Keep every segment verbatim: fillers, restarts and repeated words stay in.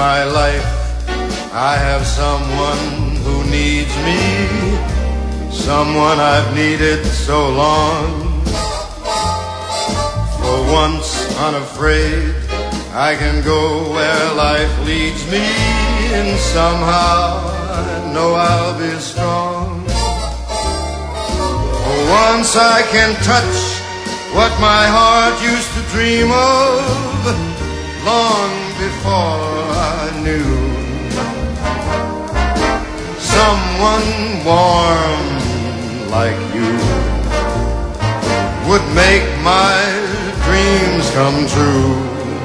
my life I have someone who needs me, someone I've needed so long. For once unafraid, I can go where life leads me, and somehow I know I'll be strong. For once I can touch what my heart used to dream of long before I knew. Someone warm like you would make my dreams come true.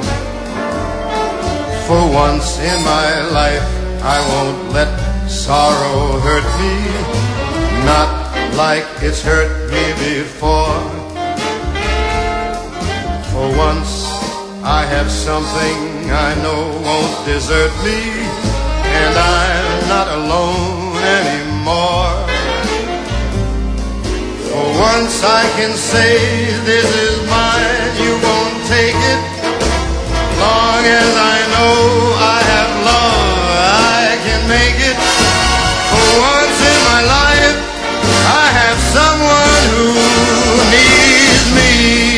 For once in my life I won't let sorrow hurt me, not like it's hurt me before. For once I have something I know won't desert me, and I'm not alone anymore. For once I can say this is mine, you won't take it. Long as I know I have love, I can make it. For once in my life I have someone who needs me.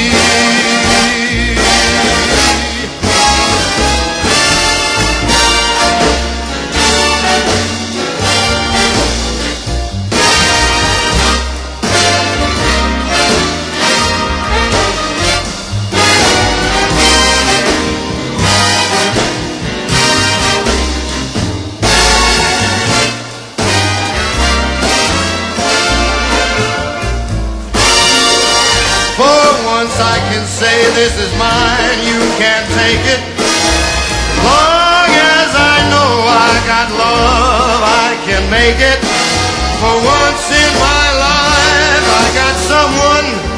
I can say this is mine, you can't take it. Long as I know I got love, I can make it. For once in my life I got someone